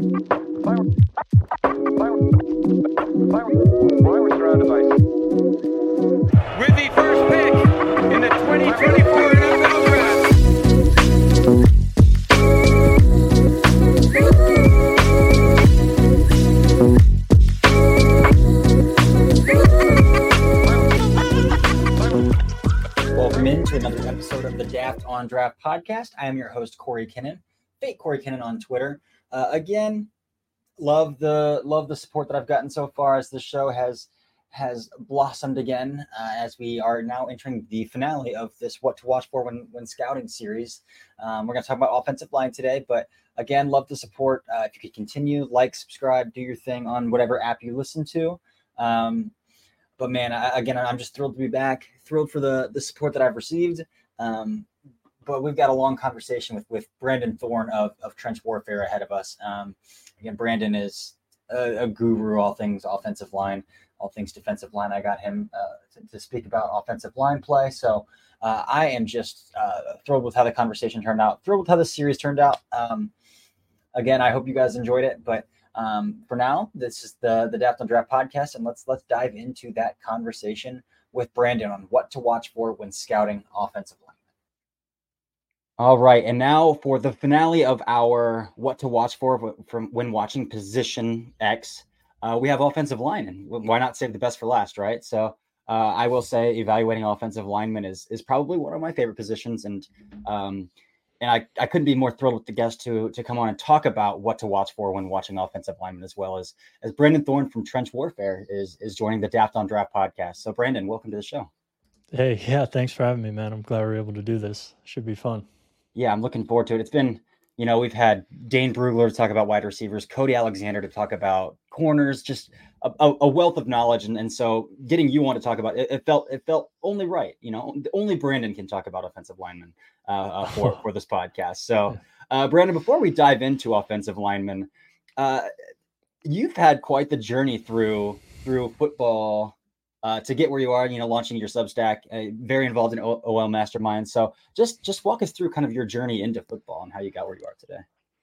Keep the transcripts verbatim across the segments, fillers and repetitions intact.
With the first pick in the twenty twenty-four N F L Draft. Welcome into another episode of the Daft on Draft podcast. I am your host, Corey Kinnan, fake Corey Kinnan on Twitter. Uh, again, love the love the support that I've gotten so far as the show has has blossomed again uh, as we are now entering the finale of this What to Watch For When When Scouting series. Um, we're going to talk about offensive line today, but again, love the support. Uh, if you could continue, like, subscribe, do your thing on whatever app you listen to. Um, but man, I, again, I'm just thrilled to be back. Thrilled for the the support that I've received. Um, but we've got a long conversation with with Brandon Thorn of of Trench Warfare ahead of us. Um, again, Brandon is a, a guru, all things offensive line, all things defensive line. I got him uh, to, to speak about offensive line play. So uh, I am just uh, thrilled with how the conversation turned out, thrilled with how the series turned out. Um, again, I hope you guys enjoyed it. But um, for now, this is the, the Daft on Draft podcast, and let's let's dive into that conversation with Brandon on what to watch for when scouting offensive line. All right, and now for the finale of our what to watch for from when watching Position X. Uh, we have offensive line, and why not save the best for last, right? So uh, I will say evaluating offensive linemen is is probably one of my favorite positions, and um, and I, I couldn't be more thrilled with the guest to to come on and talk about what to watch for when watching offensive linemen, as well as as Brandon Thorn from Trench Warfare is is joining the Daft on Draft podcast. So Brandon, welcome to the show. Hey, yeah, thanks for having me, man. I'm glad we're able to do this. Should be fun. Yeah, I'm looking forward to it. It's been, you know, we've had Dane Brugler to talk about wide receivers, Cody Alexander to talk about corners, just a, a wealth of knowledge. And, and so getting you on to talk about it, it felt it felt only right. You know, only Brandon can talk about offensive linemen uh, uh, for, for this podcast. So, uh, Brandon, before we dive into offensive linemen, uh, you've had quite the journey through through football Uh, to get where you are, you know, launching your Substack, uh, very involved in o- OL Mastermind. So just just walk us through kind of your journey into football and how you got where you are today.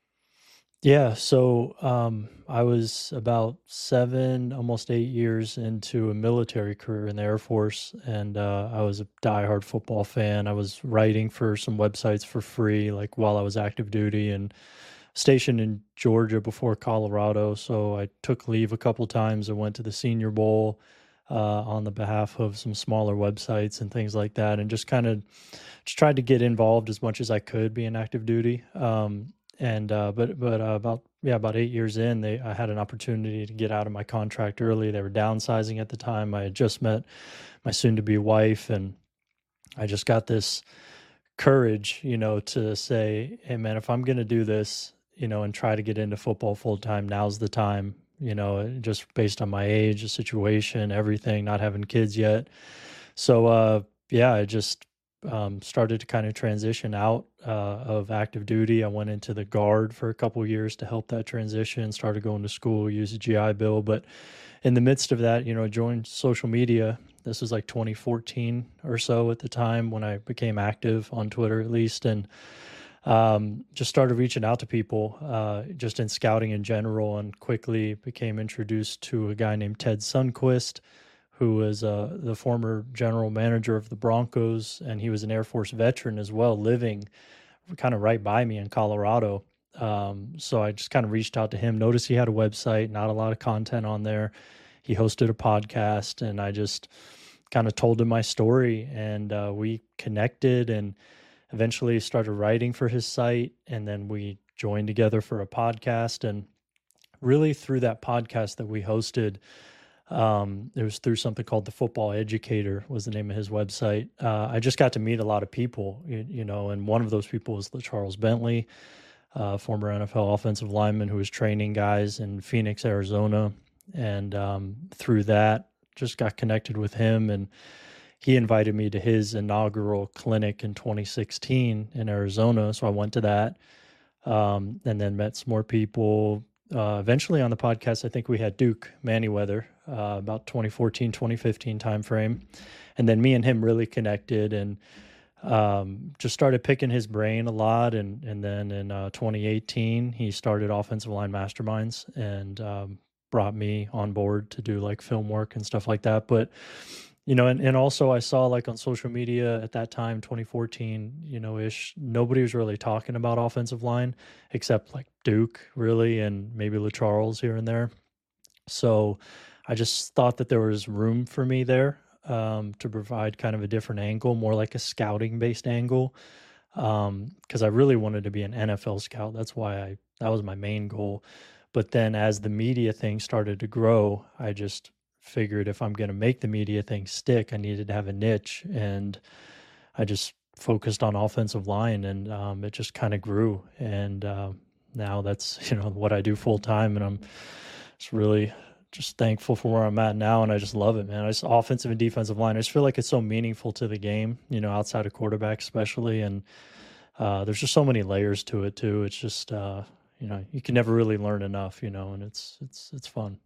Yeah, so um, I was about seven, almost eight years into a military career in the Air Force, and uh, I was a diehard football fan. I was writing for some websites for free, like while I was active duty, and stationed in Georgia before Colorado. So I took leave a couple times. I went to the Senior Bowl uh, on the behalf of some smaller websites and things like that, and just kind of just tried to get involved as much as I could being active duty. Um, and uh, but but uh, about yeah about eight years in, they I had an opportunity to get out of my contract early. They were downsizing at the time. I had just met my soon-to-be wife, and I just got this courage, you know, to say, hey man, if I'm going to do this, you know, and try to get into football full time, now's the time. You know, just based on my age, the situation, everything, not having kids yet. So, uh, yeah, I just um, started to kind of transition out uh, of active duty. I went into the Guard for a couple of years to help that transition, started going to school, used a G I Bill. But in the midst of that, you know, I joined social media. This was like twenty fourteen or so at the time when I became active on Twitter, at least. And Um, just started reaching out to people, uh, just in scouting in general, and quickly became introduced to a guy named Ted Sundquist, who was uh, the former general manager of the Broncos, and he was an Air Force veteran as well, living kind of right by me in Colorado. Um, so I just kind of reached out to him, noticed he had a website, not a lot of content on there. He hosted a podcast, and I just kind of told him my story, and uh, we connected and eventually started writing for his site, and then we joined together for a podcast. And really through that podcast that we hosted, um, it was through something called The Football Educator was the name of his website. Uh, I just got to meet a lot of people, you, you know, and one of those people was Charles Bentley, uh, former N F L offensive lineman who was training guys in Phoenix, Arizona. And um, through that, just got connected with him, and he invited me to his inaugural clinic in twenty sixteen in Arizona. So I went to that, um, and then met some more people. Uh, eventually on the podcast, I think we had Duke Manyweather, uh, about twenty fourteen, twenty fifteen timeframe. And then me and him really connected, and um, just started picking his brain a lot. And, and then in uh, twenty eighteen, he started Offensive Line Masterminds and um, brought me on board to do like film work and stuff like that. But, you know, and, and also I saw like on social media at that time, twenty fourteen, you know, ish, nobody was really talking about offensive line except like Duke really, and maybe LaCharles here and there. So I just thought that there was room for me there um, to provide kind of a different angle, more like a scouting based angle. Um, because I really wanted to be an N F L scout. That's why I, that was my main goal. But then as the media thing started to grow, I just figured if I'm going to make the media thing stick, I needed to have a niche. And I just focused on offensive line, and um, it just kind of grew. And uh, now that's, you know, what I do full time. And I'm just really just thankful for where I'm at now. And I just love it, man. I just offensive and defensive line. I just feel like it's so meaningful to the game, you know, outside of quarterback especially. And uh, there's just so many layers to it too. It's just, uh, you know, you can never really learn enough, you know, and it's, it's, it's fun.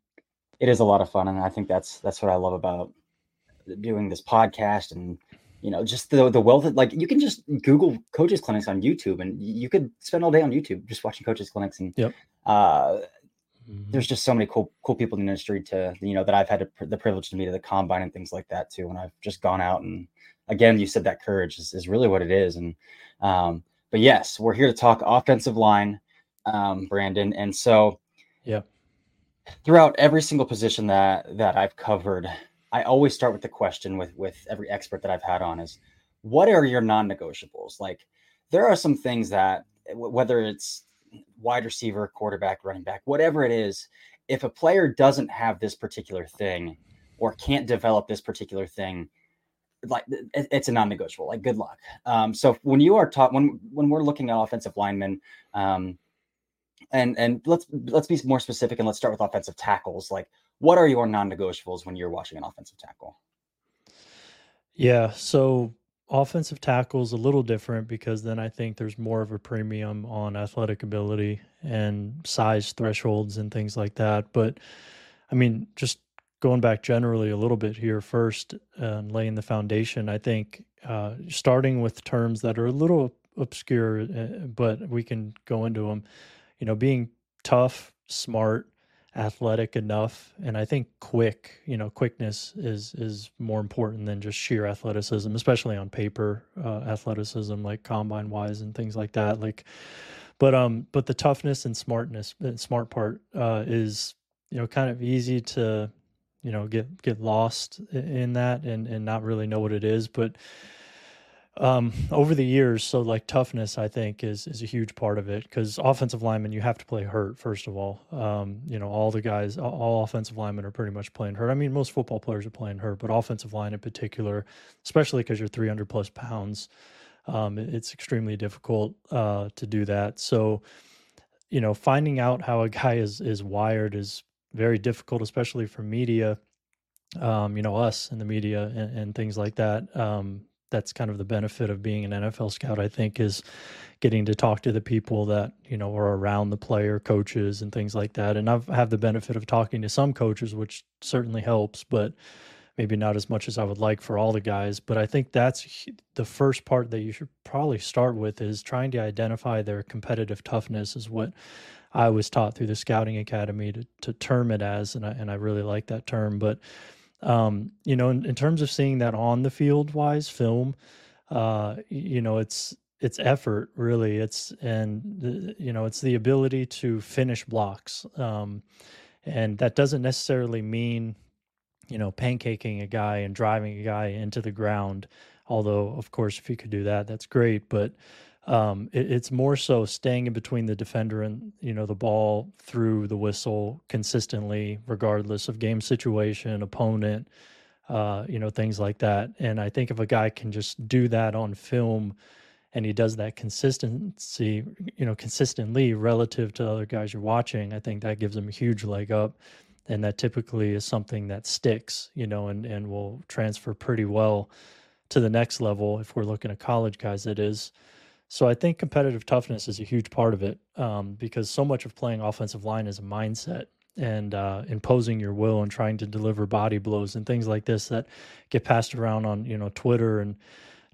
It is a lot of fun. And I think that's, that's what I love about doing this podcast. And, you know, just the, the wealth of, like, you can just Google coaches clinics on YouTube, and you could spend all day on YouTube just watching coaches clinics. And, yep. uh, Mm-hmm. There's just so many cool, cool people in the industry to, you know, that I've had to, the privilege to meet at the combine and things like that too. And I've just gone out, and again, you said that courage is, is really what it is. And, um, but yes, we're here to talk offensive line, um, Brandon. And so, yeah, throughout every single position that, that I've covered, I always start with the question with, with every expert that I've had on is, what are your non-negotiables? Like, there are some things that, whether it's wide receiver, quarterback, running back, whatever it is, if a player doesn't have this particular thing or can't develop this particular thing, like it, it's a non-negotiable, like good luck. Um, so when you are taught, when, when we're looking at offensive linemen, um, and, and let's, let's be more specific, and let's start with offensive tackles. Like, what are your non-negotiables when you're watching an offensive tackle? Yeah. So offensive tackle is a little different because then I think there's more of a premium on athletic ability and size thresholds and things like that. But I mean, just going back generally a little bit here first and laying the foundation, I think uh, starting with terms that are a little obscure, uh, but we can go into them, you know, being tough, smart, athletic enough, and I think quick, you know, quickness is is more important than just sheer athleticism, especially on paper, uh, athleticism, like combine wise and things like that. Like, but um, but the toughness and smartness, the smart part, uh, is, you know, kind of easy to, you know, get get lost in that and and not really know what it is, but Um, over the years, so like toughness, I think is is a huge part of it, because offensive linemen, you have to play hurt first of all. Um, you know, all the guys, all, all offensive linemen are pretty much playing hurt. I mean, most football players are playing hurt, but offensive line in particular, especially because you're three hundred plus pounds, um, it- it's extremely difficult uh, to do that. So, you know, finding out how a guy is is wired is very difficult, especially for media. Um, you know, us in the media and, and things like that. Um, that's kind of the benefit of being an N F L scout, I think, is getting to talk to the people that, you know, are around the player, coaches and things like that. And I've had the benefit of talking to some coaches, which certainly helps, but maybe not as much as I would like for all the guys. But I think that's the first part that you should probably start with, is trying to identify their competitive toughness, is what I was taught through the Scouting Academy to, to term it as. And I, and I really like that term. But Um, you know, in, in terms of seeing that on the field wise film, uh, you know, it's, it's effort really. It's, and the, you know, it's the ability to finish blocks. Um, and that doesn't necessarily mean, you know, pancaking a guy and driving a guy into the ground. Although, of course, if you could do that, that's great. But um, it, it's more so staying in between the defender and, you know, the ball through the whistle consistently, regardless of game situation, opponent, uh, you know, things like that. And I think if a guy can just do that on film, and he does that consistency, you know, consistently relative to other guys you're watching, I think that gives him a huge leg up. And that typically is something that sticks, you know, and, and will transfer pretty well to the next level. If we're looking at college guys, it is. So I think competitive toughness is a huge part of it, um, because so much of playing offensive line is a mindset and uh, imposing your will and trying to deliver body blows and things like this that get passed around on, you know, Twitter and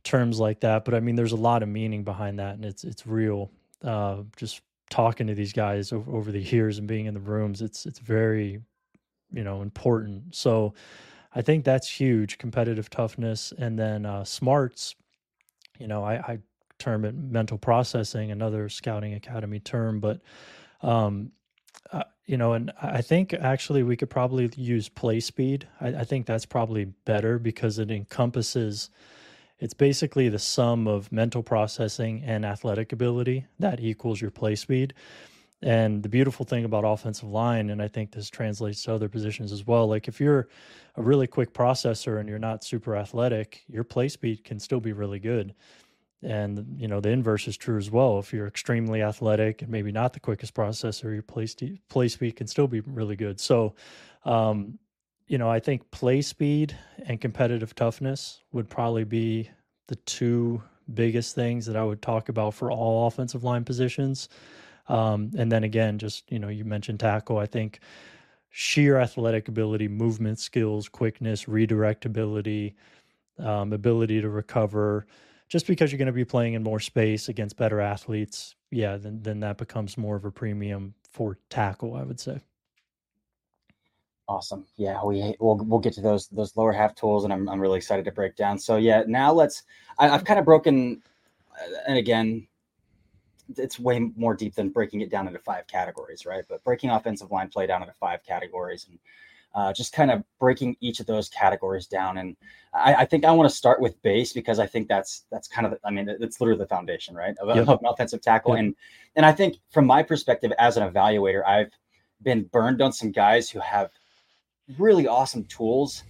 terms like that, but I mean, there's a lot of meaning behind that, and it's it's real. Uh, just talking to these guys over, over the years and being in the rooms, it's it's very, you know, important. So I think that's huge, competitive toughness. And then uh, smarts, you know, I, I term it mental processing, another scouting academy term, but um, uh, you know, and I think actually we could probably use play speed. I, I think that's probably better because it encompasses, it's basically the sum of mental processing and athletic ability that equals your play speed. And the beautiful thing about offensive line, and I think this translates to other positions as well, like if you're a really quick processor and you're not super athletic, your play speed can still be really good. And, you know, the inverse is true as well. If you're extremely athletic and maybe not the quickest processor, your play, st- play speed can still be really good. So, um, you know, I think play speed and competitive toughness would probably be the two biggest things that I would talk about for all offensive line positions. Um, and then again, just, you know, you mentioned tackle. I think sheer athletic ability, movement skills, quickness, redirect ability, um, ability to recover, just because you're going to be playing in more space against better athletes, yeah, then then that becomes more of a premium for tackle, I would say. Awesome. Yeah, we we'll we'll get to those those lower half tools, and I'm I'm really excited to break down. So yeah, now let's. I, I've kind of broken, and again, it's way more deep than breaking it down into five categories, right? But breaking offensive line play down into five categories, and uh, just kind of breaking each of those categories down. And I, I think I want to start with base because I think that's that's kind of, I mean, it's literally the foundation, right, of, yep. of an offensive tackle. Yep. And and I think from my perspective as an evaluator, I've been burned on some guys who have really awesome tools,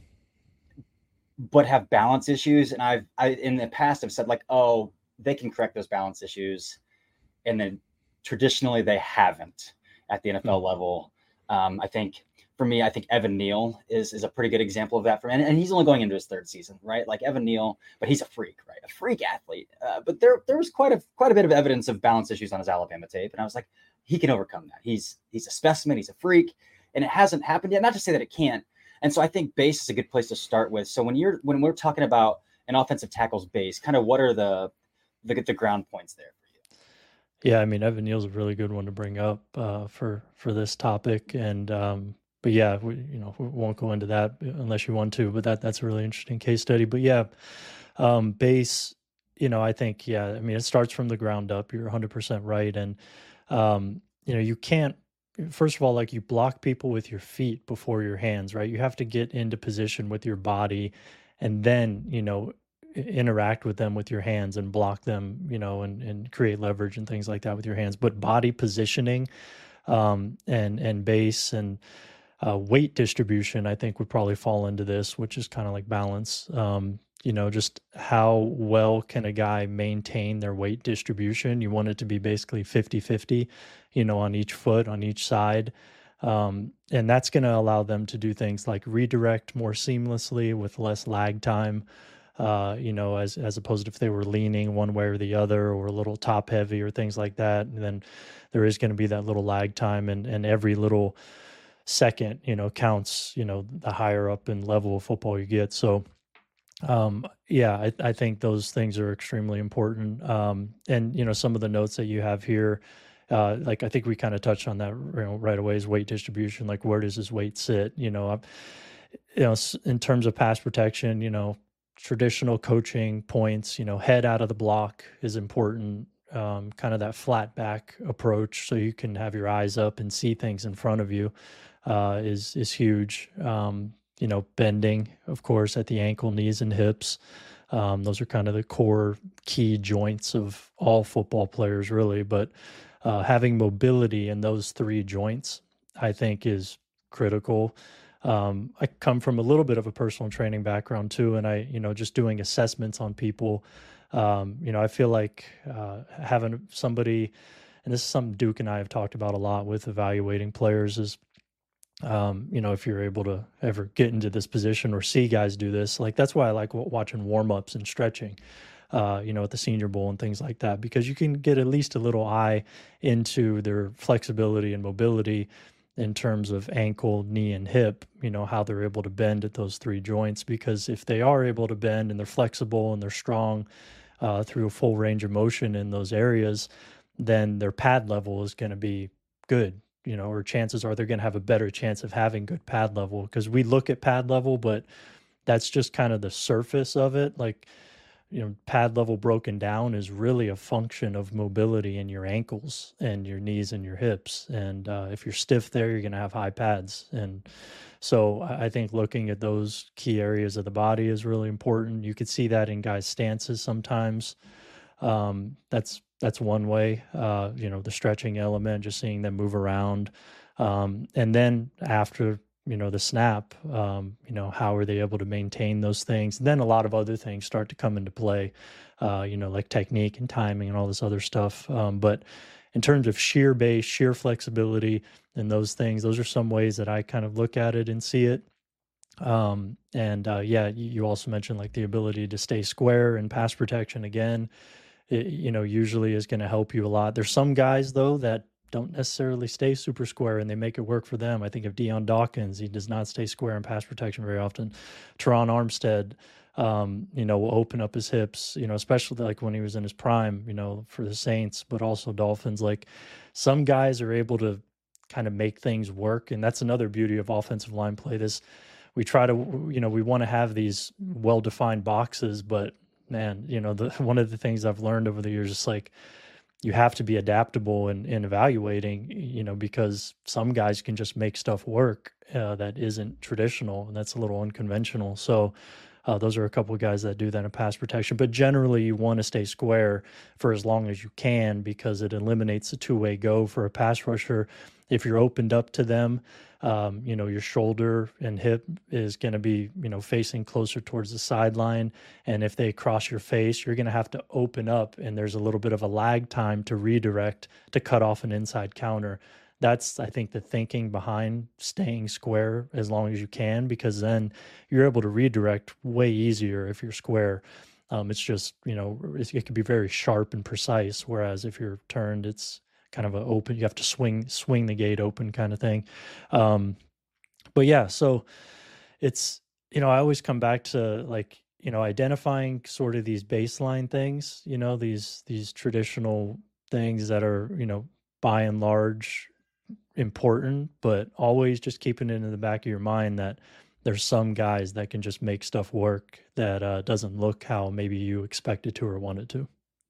but have balance issues. And I've I in the past have said like, oh, they can correct those balance issues. And then traditionally they haven't at the N F L mm-hmm. level. Um, I think for me, I think Evan Neal is, is a pretty good example of that for, and, and he's only going into his third season, right? Like Evan Neal, but he's a freak, right? A freak athlete. Uh, but there, there was quite a, quite a bit of evidence of balance issues on his Alabama tape. And I was like, he can overcome that. He's, he's a specimen. He's a freak, and it hasn't happened yet. Not to say that it can't. And so I think base is a good place to start with. So when you're, when we're talking about an offensive tackle's base, kind of what are the, the, the ground points there? Yeah, I mean, Evan Neal's a really good one to bring up uh, for for this topic, and um, but yeah, we, you know, we won't go into that unless you want to. But that that's a really interesting case study. But yeah, um, base, you know, I think yeah, I mean, it starts from the ground up. You're one hundred percent right, and um, you know, you can't. First of all, like you block people with your feet before your hands, right? You have to get into position with your body, and then you know. interact with them with your hands and block them, you know, and, and create leverage and things like that with your hands. But body positioning um, and and base and uh, weight distribution, I think would probably fall into this, which is kind of like balance. Um, you know, just how well can a guy maintain their weight distribution? You want it to be basically fifty-fifty, you know, on each foot, on each side. Um, and that's going to allow them to do things like redirect more seamlessly with less lag time. Uh, you know, as as opposed to if they were leaning one way or the other or a little top heavy or things like that. And then there is going to be that little lag time, and, and every little second, you know, counts, you know, the higher up in level of football you get. So, um, yeah, I, I think those things are extremely important. Um, and, you know, some of the notes that you have here, uh, like I think we kind of touched on that, you know, right away is weight distribution. Like where does his weight sit? You know, you know, in terms of pass protection, you know, traditional coaching points, you know, head out of the block is important. Um, kind of that flat back approach, so you can have your eyes up and see things in front of you, uh, is is huge. Um, you know, bending, of course, at the ankle, knees, and hips. Um, those are kind of the core key joints of all football players, really. But uh, having mobility in those three joints, I think, is critical. Um, I come from a little bit of a personal training background too, and I, you know, just doing assessments on people. Um, you know, I feel like uh, having somebody, and this is something Duke and I have talked about a lot with evaluating players, is, um, you know, if you're able to ever get into this position or see guys do this, like that's why I like watching warm-ups and stretching, uh, you know, at the Senior Bowl and things like that, because you can get at least a little eye into their flexibility and mobility. in terms of ankle, knee, and hip, you know, how they're able to bend at those three joints. Because if they are able to bend and they're flexible and they're strong uh, through a full range of motion in those areas, then their pad level is going to be good, you know, or chances are they're going to have a better chance of having good pad level. Because we look at pad level, but that's just kind of the surface of it. Like, you know, pad level broken down is really a function of mobility in your ankles and your knees and your hips. And uh, if you're stiff there, you're going to have high pads. And so I I think looking at those key areas of the body is really important. You could see that in guys' stances sometimes. Um, that's that's one way. Uh, you know, the stretching element, just seeing them move around. Um, and then after you know the snap, um, you know, how are they able to maintain those things? And then a lot of other things start to come into play, uh, you know, like technique and timing and all this other stuff. Um, but in terms of sheer base, sheer flexibility, and those things, those are some ways that I kind of look at it and see it. Um, and uh, yeah, you you also mentioned like the ability to stay square and pass protection again. It, you know, usually is going to help you a lot. There's some guys though that don't necessarily stay super square and they make it work for them. I think of Deion Dawkins. He does not stay square in pass protection very often. Teron Armstead, um, you know, will open up his hips, you know, especially like when he was in his prime, you know, for the Saints, but also Dolphins. Like some guys are able to kind of make things work. And that's another beauty of offensive line play. This, we try to, you know, we want to have these well-defined boxes, but man, you know, the one of the things I've learned over the years is like you have to be adaptable in, in evaluating, you know, because some guys can just make stuff work uh, that isn't traditional and that's a little unconventional. So uh, those are a couple of guys that do that in pass protection. But generally, you want to stay square for as long as you can because it eliminates a two-way go for a pass rusher. If you're opened up to them, um, you know, your shoulder and hip is going to be, you know, facing closer towards the sideline. And if they cross your face, you're going to have to open up and there's a little bit of a lag time to redirect to cut off an inside counter. That's, I think, the thinking behind staying square as long as you can, because then you're able to redirect way easier if you're square. Um, it's just, you know, it, it can be very sharp and precise. Whereas if you're turned, it's kind of an open, you have to swing, swing the gate open kind of thing. Um, but yeah, so it's, you know, I always come back to like, you know, identifying sort of these baseline things, you know, these, these traditional things that are, you know, by and large important, but always just keeping it in the back of your mind that there's some guys that can just make stuff work that uh, doesn't look how maybe you expect it to or want it to.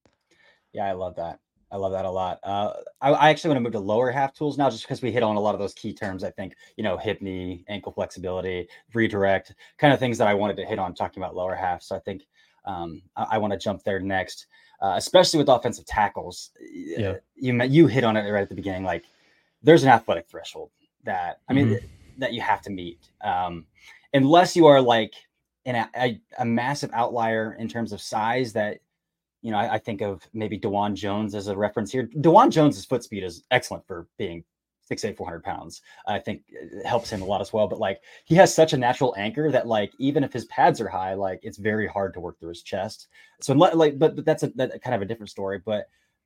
Yeah, I love that. I love that a lot. Uh, I, I actually want to move to lower half tools now, just because we hit on a lot of those key terms. I think, you know, hip, knee, ankle flexibility, redirect, kind of things that I wanted to hit on talking about lower half. So I think um, I, I want to jump there next, uh, especially with offensive tackles. Yeah. You you hit on it right at the beginning. Like, there's an athletic threshold that I mean Mhm. that you have to meet, um, unless you are like an, a, a massive outlier in terms of size that. You know, I, I think of maybe DeJuan Jones as a reference here. DeJuan Jones's foot speed is excellent for being six eight, four hundred pounds. I think it helps him a lot as well. But like, he has such a natural anchor that like, even if his pads are high, like it's very hard to work through his chest. So like, but, but that's a that kind of a different story. But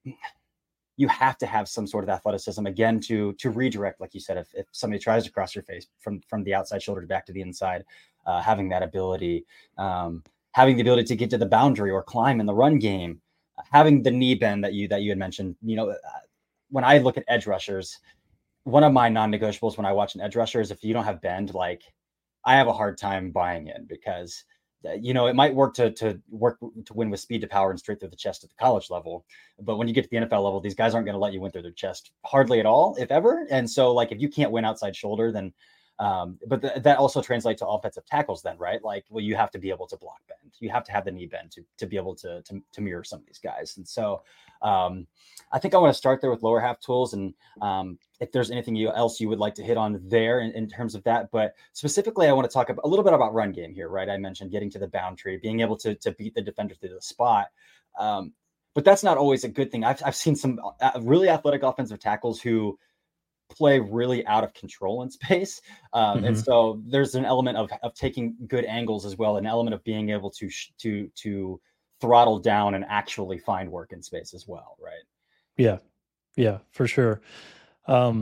you have to have some sort of athleticism again to to redirect, like you said, if, if somebody tries to cross your face from from the outside shoulder back to the inside, uh, having that ability. Um, having the ability to get to the boundary or climb in the run game, having the knee bend that you that you had mentioned. You know, when I look at edge rushers, one of my non-negotiables when I watch an edge rusher is if you don't have bend, like I have a hard time buying in because, you know, it might work to to work to win with speed to power and straight through the chest at the college level. But when you get to the N F L level, these guys aren't going to let you win through their chest hardly at all, if ever. And so like, if you can't win outside shoulder, then Um, but th- that also translates to offensive tackles then, right? Like, well, you have to be able to block bend. You have to have the knee bend to, to be able to, to, to mirror some of these guys. And so um, I think I want to start there with lower half tools. And um, if there's anything you, else you would like to hit on there in, in terms of that, but specifically, I want to talk about, a little bit about run game here, right? I mentioned getting to the boundary, being able to, to beat the defender through the spot. Um, but that's not always a good thing. I've, I've seen some uh, really athletic offensive tackles who play really out of control in space. Um, Mm-hmm. And so there's an element of, of taking good angles as well, an element of being able to, sh- to, to throttle down and actually find work in space as well. Right. Yeah. Yeah, for sure. Um,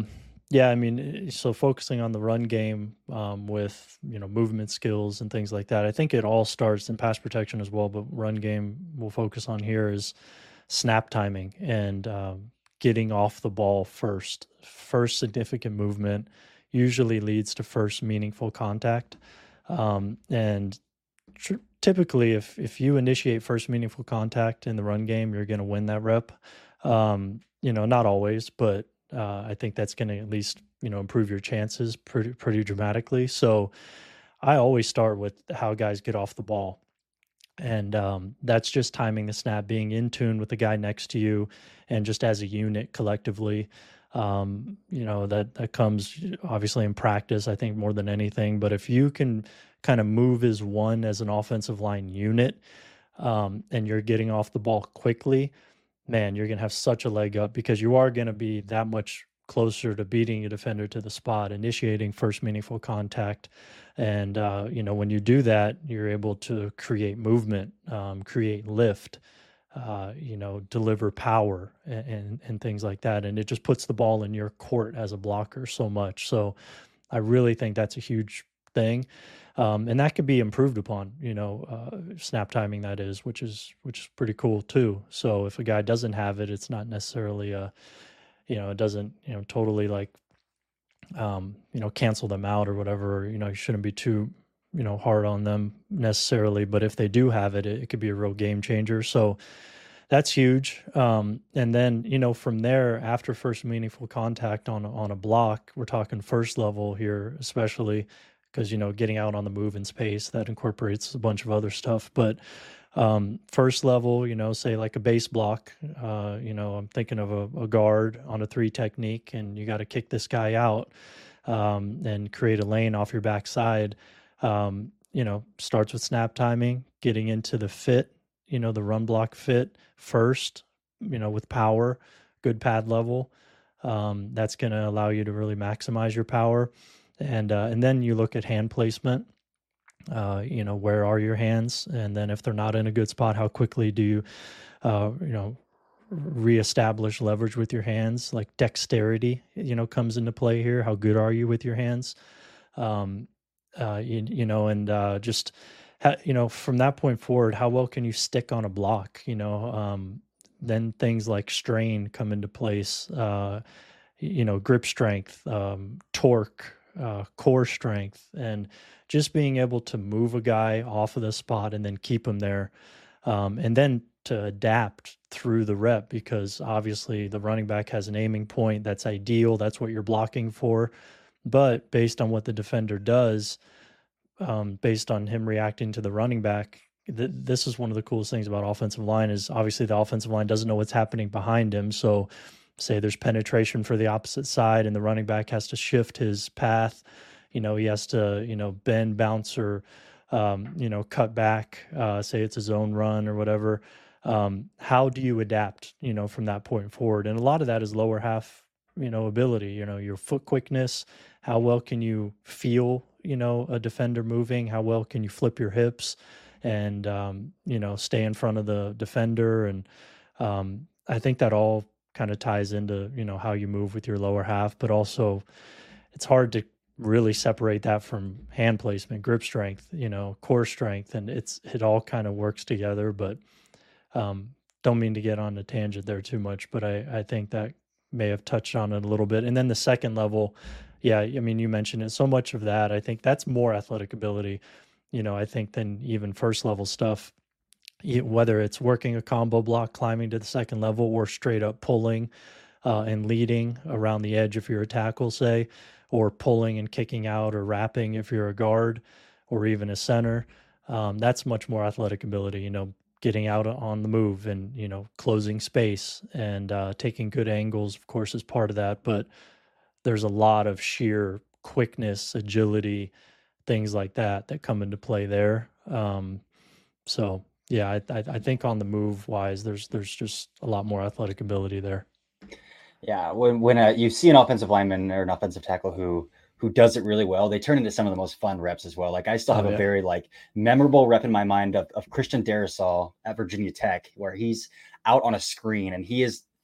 Yeah, I mean, so focusing on the run game um, with, you know, movement skills and things like that, I think it all starts in pass protection as well, but run game we'll focus on here is snap timing and um, getting off the ball first. First significant movement usually leads to first meaningful contact. Um, and tr- typically, if, if you initiate first meaningful contact in the run game, you're going to win that rep. Um, you know, not always, but uh, I think that's going to at least, you know, improve your chances pretty, pretty dramatically. So I always start with how guys get off the ball. And um, that's just timing the snap, being in tune with the guy next to you, and just as a unit collectively. Um, you know, that, that comes obviously in practice, I think, more than anything. But if you can kind of move as one as an offensive line unit, um, and you're getting off the ball quickly, man, you're going to have such a leg up because you are going to be that much closer to beating a defender to the spot, initiating first meaningful contact. And, uh, you know, when you do that, you're able to create movement, um, create lift, uh, you know, deliver power and, and, and things like that. And it just puts the ball in your court as a blocker so much. So I really think that's a huge thing. Um, and that could be improved upon, you know, uh, snap timing that is, which is which is pretty cool too. So if a guy doesn't have it, it's not necessarily a, you know, it doesn't, you know, totally like, um, you know, cancel them out or whatever. You know, you shouldn't be too, you know, hard on them necessarily. But if they do have it, it, it could be a real game changer. So that's huge. Um, and then, you know, from there, after first meaningful contact on on a block, we're talking first level here, especially because, you know, getting out on the move in space, that incorporates a bunch of other stuff. But um, first level, you know, say like a base block, uh, you know, I'm thinking of a, a guard on a three technique, and you got to kick this guy out um, and create a lane off your backside. Um, you know, starts with snap timing, getting into the fit, you know, the run block fit first, you know, with power, good pad level. Um, that's going to allow you to really maximize your power. And, uh, and then you look at hand placement, uh, you know, where are your hands? And then if they're not in a good spot, how quickly do you, uh, you know, reestablish leverage with your hands? Like dexterity, you know, comes into play here. How good are you with your hands? Um, uh, you, you know, and uh, just, ha- you know, from that point forward, how well can you stick on a block? You know, um, then things like strain come into place, uh, you know, grip strength, um, torque, uh, core strength, and just being able to move a guy off of the spot and then keep him there. Um, and then to adapt through the rep, because obviously the running back has an aiming point that's ideal. That's what you're blocking for. But based on what the defender does, um, based on him reacting to the running back, th- this is one of the coolest things about offensive line is obviously the offensive line doesn't know what's happening behind him. So say there's penetration for the opposite side and the running back has to shift his path. You know, he has to, you know, bend, bounce, or, um, you know, cut back, uh, say it's a zone run or whatever. Um, how do you adapt, you know, from that point forward? And a lot of that is lower half, you know, ability, you know, your foot quickness. How well can you feel, you know, a defender moving? How well can you flip your hips and, um, you know, stay in front of the defender? And um, I think that all kind of ties into, you know, how you move with your lower half, but also it's hard to really separate that from hand placement, grip strength, you know, core strength, and it's, it all kind of works together. But um, don't mean to get on a tangent there too much, but I, I think that may have touched on it a little bit. And then the second level, yeah, I mean, you mentioned it, so much of that, I think that's more athletic ability, you know, I think than even first level stuff, whether it's working a combo block, climbing to the second level, or straight up pulling uh, and leading around the edge if you're a tackle, say, or pulling and kicking out or wrapping if you're a guard or even a center. Um, that's much more athletic ability, you know, getting out on the move and, you know, closing space and uh, taking good angles, of course, is part of that. But there's a lot of sheer quickness, agility, things like that that come into play there. Um, so yeah, I, I, I think on the move wise, there's there's just a lot more athletic ability there. Yeah, when when uh, you see an offensive lineman or an offensive tackle who who does it really well, they turn into some of the most fun reps as well. Like I still have oh, yeah. a very like memorable rep in my mind of, of Christian Darrisaw at Virginia Tech, where he's out on a screen and he is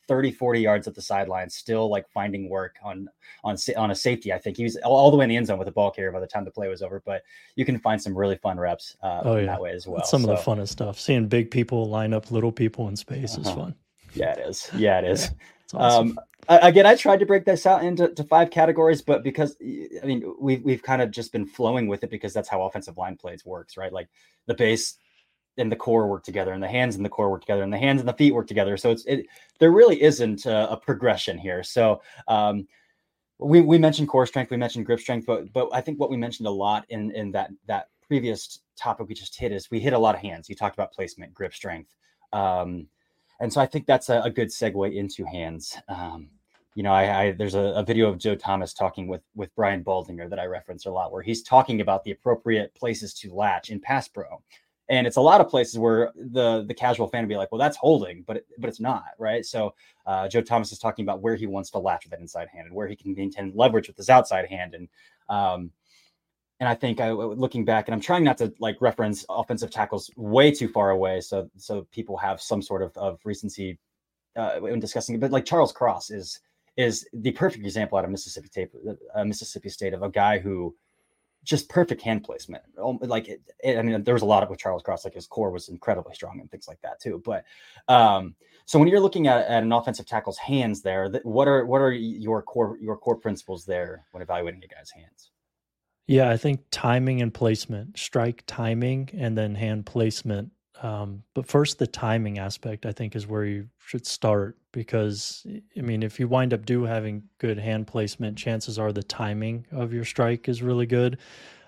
thirty, forty yards up the sideline, still like finding work on on on a safety. I think he was all, all the way in the end zone with a ball carrier by the time the play was over. But you can find some really fun reps uh, Oh in yeah, that way as well. That's some so, of the funnest stuff. Seeing big people line up little people in space uh-huh. is fun. Yeah, it is. Yeah, it is. Yeah, it's awesome. Um, again, I tried to break this out into to five categories, but because I mean we've we've kind of just been flowing with it because that's how offensive line plays works, right? Like the base and the core work together, and the hands and the core work together, and the hands and the feet work together. So it's it there really isn't a, a progression here. So um, we we mentioned core strength, we mentioned grip strength, but but I think what we mentioned a lot in in that that previous topic we just hit is we hit a lot of hands. You talked about placement, grip strength. Um, And so I think that's a, a good segue into hands. Um, you know, I, I there's a, a video of Joe Thomas talking with with Brian Baldinger that I reference a lot, where he's talking about the appropriate places to latch in pass pro. And it's a lot of places where the the casual fan would be like, well, that's holding, but it, but it's not, right? So uh, Joe Thomas is talking about where he wants to latch with that inside hand and where he can maintain leverage with his outside hand. And um, And I think I, looking back, and I'm trying not to like reference offensive tackles way too far away, so so people have some sort of, of recency uh, when discussing it. But like Charles Cross is is the perfect example out of Mississippi State, uh, Mississippi State of a guy who just perfect hand placement. Like it, it, I mean, there was a lot of with Charles Cross, like his core was incredibly strong and things like that too. But um, so when you're looking at, at an offensive tackle's hands, there, that, what are what are your core your core principles there when evaluating a guy's hands? Yeah, I think timing and placement, strike timing and then hand placement. Um, but first, the timing aspect, I think, is where you should start because, I mean, if you wind up do having good hand placement, chances are the timing of your strike is really good.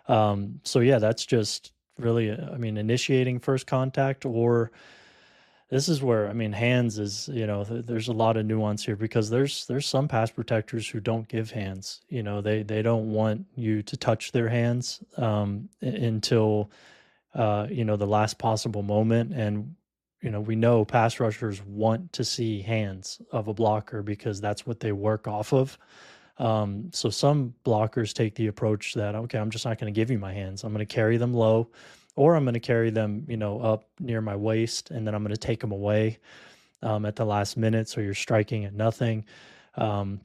Um, so, yeah, that's just really, I mean, initiating first contact or this is where, I mean, hands is, you know, th- there's a lot of nuance here because there's there's some pass protectors who don't give hands. You know, they they don't want you to touch their hands um, u- until, uh, you know, the last possible moment. And, you know, we know pass rushers want to see hands of a blocker because that's what they work off of. Um, so some blockers take the approach that, okay, I'm just not going to give you my hands. I'm going to carry them low or I'm going to carry them, you know, up near my waist, and then I'm going to take them away um, at the last minute. So you're striking at nothing. Um,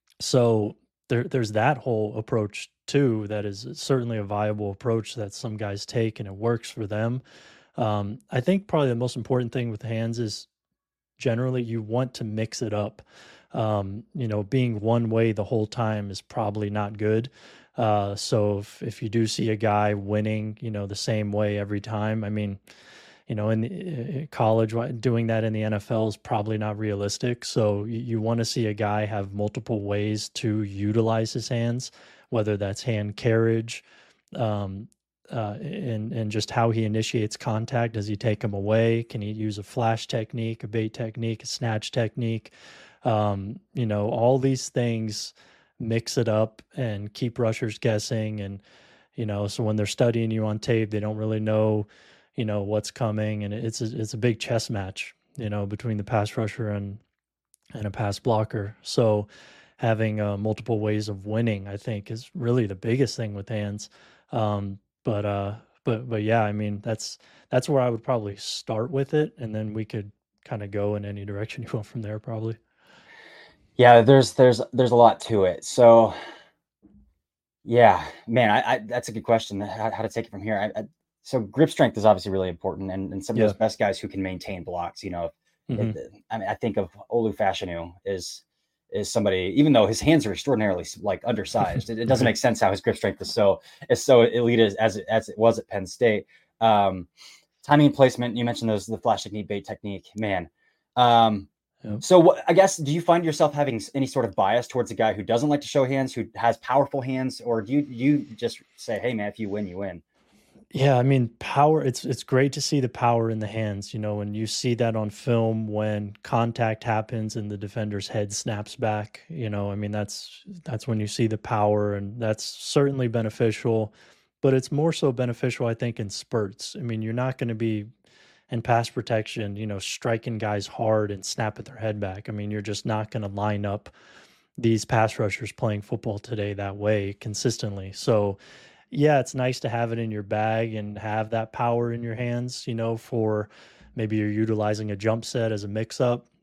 so there, there's that whole approach too. That is certainly a viable approach that some guys take, and it works for them. Um, I think probably the most important thing with hands is generally you want to mix it up. Um, you know, being one way the whole time is probably not good. Uh, so if, if you do see a guy winning, you know, the same way every time, I mean, you know, in the, uh, college, wha- doing that in the N F L is probably not realistic. So you, you want to see a guy have multiple ways to utilize his hands, whether that's hand carriage, um, uh, and and just how he initiates contact. Does he take him away? Can he use a flash technique, a bait technique, a snatch technique? Um, you know, all these things mix it up and keep rushers guessing. And, you know, so when they're studying you on tape, they don't really know, you know, what's coming. And it's a, it's a big chess match, you know, between the pass rusher and, and a pass blocker. So having uh, multiple ways of winning, I think, is really the biggest thing with hands. Um, but, uh, but, but yeah, I mean, that's, that's where I would probably start with it. And then we could kind of go in any direction you want from there, probably. Yeah, there's there's there's a lot to it. So yeah, man, I, I that's a good question. How, how to take it from here? I, I, so grip strength is obviously really important, and, and some of Yeah. those best guys who can maintain blocks. You know, Mhm. it- I mean, I think of Olu Fashanu is is somebody, even though his hands are extraordinarily like undersized, it, it doesn't Right. make sense how his grip strength is so is so elite as as it, as it was at Penn State. Um, timing and placement. You mentioned those the flash technique, bait technique, man. Um, Yep. so what, I guess, do you find yourself having s- any sort of bias towards a guy who doesn't like to show hands, who has powerful hands, or do you you just say, hey man, if you win, you win? Yeah, I mean, power, it's it's great to see the power in the hands, you know, when you see that on film when contact happens and the defender's head snaps back, you know, I mean, that's that's when you see the power, and that's certainly beneficial, but it's more so beneficial, I think, in spurts. I mean, you're not going to be in pass protection, you know, striking guys hard and snap at their head back. I mean, you're just not going to line up these pass rushers playing football today that way consistently. So, yeah, it's nice to have it in your bag and have that power in your hands, you know, for maybe you're utilizing a jump set as a mix up,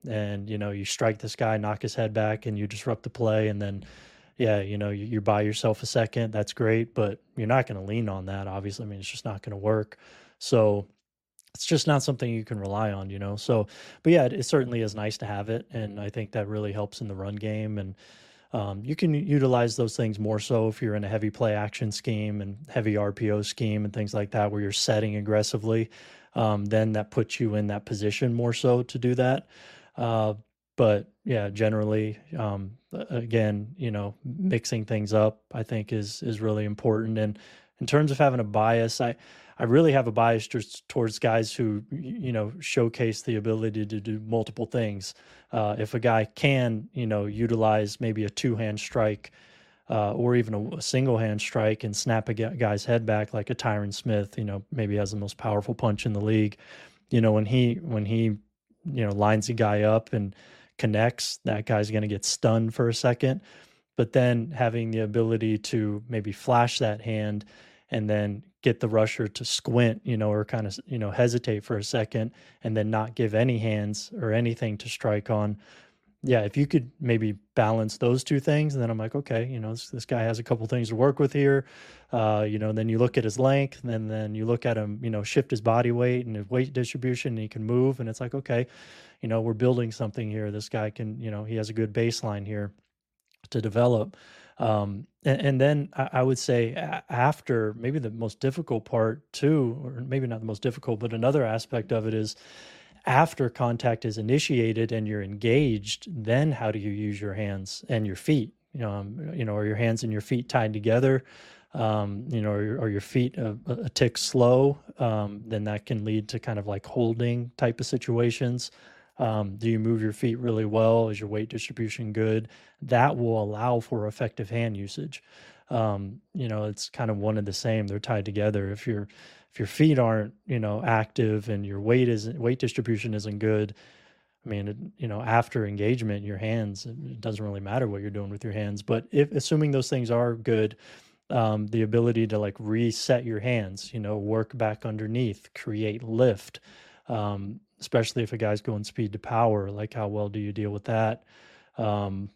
and, you know, you strike this guy, knock his head back, and you disrupt the play. And then, yeah, you know, you, you buy yourself a second. That's great, but you're not going to lean on that, obviously. I mean, it's just not going to work. So it's just not something you can rely on, you know? So, but yeah, it, it certainly is nice to have it. And I think that really helps in the run game. And um, you can utilize those things more so if you're in a heavy play action scheme and heavy R P O scheme and things like that, where you're setting aggressively. Um, then that puts you in that position more so to do that. Uh, but yeah, generally, um, again, you know, mixing things up, I think is is really important. And in terms of having a bias, I I really have a bias just towards guys who, you know, showcase the ability to do multiple things. Uh, if a guy can, you know, utilize maybe a two-hand strike uh, or even a, a single-hand strike and snap a guy's head back like a Tyron Smith, you know, maybe has the most powerful punch in the league. You know, when he when he, you know, lines a guy up and connects, that guy's going to get stunned for a second. But then having the ability to maybe flash that hand and then get the rusher to squint, you know, or kind of, you know, hesitate for a second and then not give any hands or anything to strike on. Yeah, if you could maybe balance those two things, and then I'm like, okay, you know, this, this guy has a couple things to work with here. Uh, you know, then you look at his length, and then, then you look at him, you know, shift his body weight and his weight distribution, and he can move. And it's like, okay, you know, we're building something here. This guy can, you know, he has a good baseline here to develop. Um, and, and then I, I would say a- after maybe the most difficult part too, or maybe not the most difficult, but another aspect of it is after contact is initiated and you're engaged, then how do you use your hands and your feet? You know, um, you know, are your hands and your feet tied together? Um, you know, are, are your feet a, a tick slow? Um, then that can lead to kind of like holding type of situations. Um, do you move your feet really well? Is your weight distribution good? That will allow for effective hand usage. Um, you know, it's kind of one and the same. They're tied together. If your if your feet aren't, you know, active and your weight isn't weight distribution isn't good, I mean, it, you know, after engagement, your hands, it doesn't really matter what you're doing with your hands. But if assuming those things are good, um, the ability to like reset your hands, you know, work back underneath, create lift. Um, especially if a guy's going speed to power, like how well do you deal with that? Um,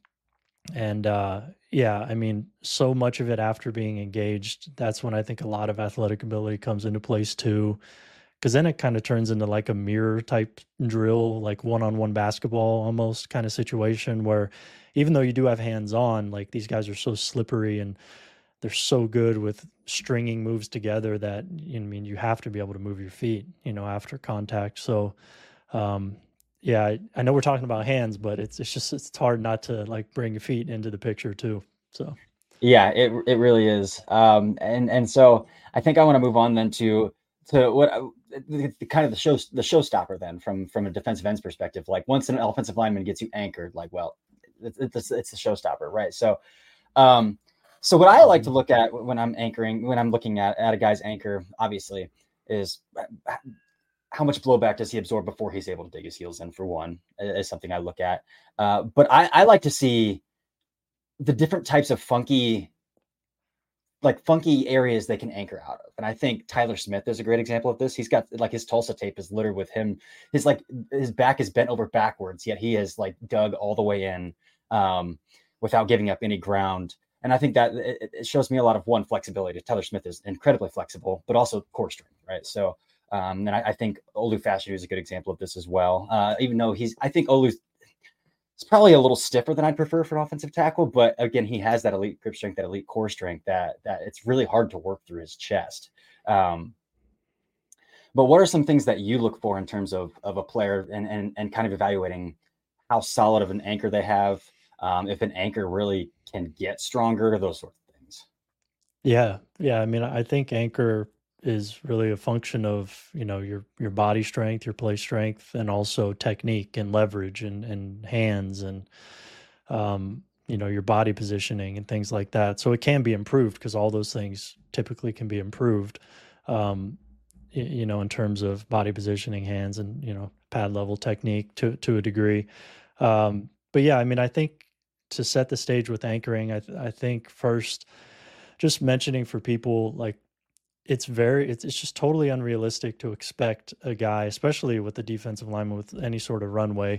and uh, yeah, I mean, so much of it after being engaged, that's when I think a lot of athletic ability comes into place too. Because then it kind of turns into like a mirror type drill, like one-on-one basketball almost kind of situation where even though you do have hands on, like these guys are so slippery and they're so good with stringing moves together that, I mean, you have to be able to move your feet, you know, after contact. So, um, yeah, I, I know we're talking about hands, but it's it's just it's hard not to like bring your feet into the picture too. So, Yeah, it it really is. Um, and and so I think I want to move on then to to what uh, the, the kind of the show the showstopper then from from a defensive end's perspective. Like once an offensive lineman gets you anchored, like well, it's it's, it's a showstopper, right? So, um, so what I like to look at when I'm anchoring, when I'm looking at at a guy's anchor, obviously, is how much blowback does he absorb before he's able to dig his heels in, for one, is something I look at. Uh, but I, I like to see the different types of funky, like funky areas they can anchor out of. And I think Tyler Smith is a great example of this. He's got like his Tulsa tape is littered with him. His like his back is bent over backwards, yet he has like dug all the way in um, without giving up any ground. And I think that it, it shows me a lot of one flexibility. Tyler Smith is incredibly flexible, but also core strength, right? So, um, and I, I think Olu Fashanu is a good example of this as well. Uh, even though he's, I think Olu's it's probably a little stiffer than I'd prefer for an offensive tackle, but again, he has that elite grip strength, that elite core strength that that it's really hard to work through his chest. Um, but what are some things that you look for in terms of of a player and and and kind of evaluating how solid of an anchor they have? Um, if an anchor really can get stronger, those sorts of things. yeah, yeah. I mean, I think anchor is really a function of, you know, your your body strength, your play strength, and also technique and leverage and and hands and um, you know, your body positioning and things like that. So it can be improved because all those things typically can be improved. Um, y- you know, in terms of body positioning, hands, and you know, pad level technique to to a degree. Um, but yeah, I mean, I think to set the stage with anchoring, I th- I think first, just mentioning for people like it's very it's it's just totally unrealistic to expect a guy, especially with the defensive lineman with any sort of runway,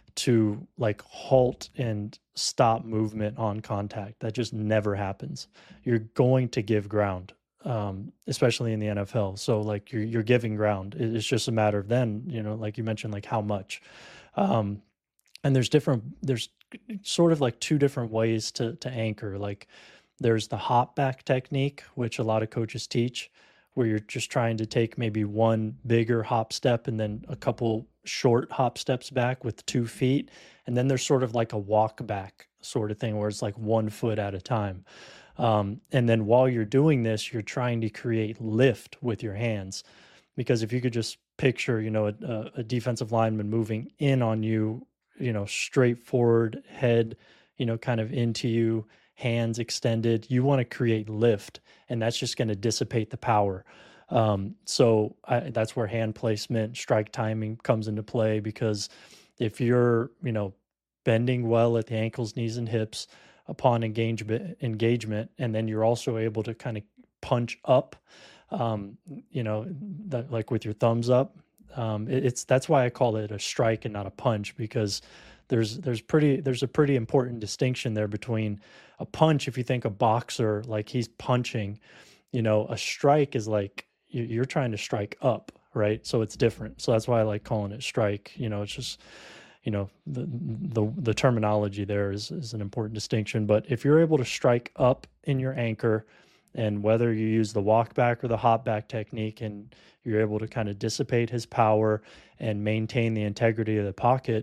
to like halt and stop movement on contact. That just never happens. You're going to give ground, um, especially in the N F L. So like you're you're giving ground. It's just a matter of then, you know, like you mentioned, like how much. Um, and there's different. There's sort of like two different ways to to anchor. Like there's the hop back technique, which a lot of coaches teach, where you're just trying to take maybe one bigger hop step and then a couple short hop steps back with two feet. And then there's sort of like a walk back sort of thing where it's like one foot at a time. Um, and then while you're doing this, you're trying to create lift with your hands. Because if you could just picture, you know, a, a defensive lineman moving in on you, you know, straight forward, head, you know, kind of into you, hands extended, you want to create lift, and that's just going to dissipate the power. Um, so I, that's where hand placement, strike timing comes into play, because if you're, you know, bending well at the ankles, knees, and hips upon engagement, engagement, and then you're also able to kind of punch up, um, you know, that, like with your thumbs up. Um, it, it's that's why I call it a strike and not a punch, because there's there's pretty there's a pretty important distinction there between a punch. If you think a boxer, like he's punching, you know, a strike is like you- you're trying to strike up, right? So it's different. So that's why I like calling it strike. You know, it's just, you know, the the the terminology there is is an important distinction. But if you're able to strike up in your anchor, and whether you use the walk back or the hop back technique, and you're able to kind of dissipate his power and maintain the integrity of the pocket,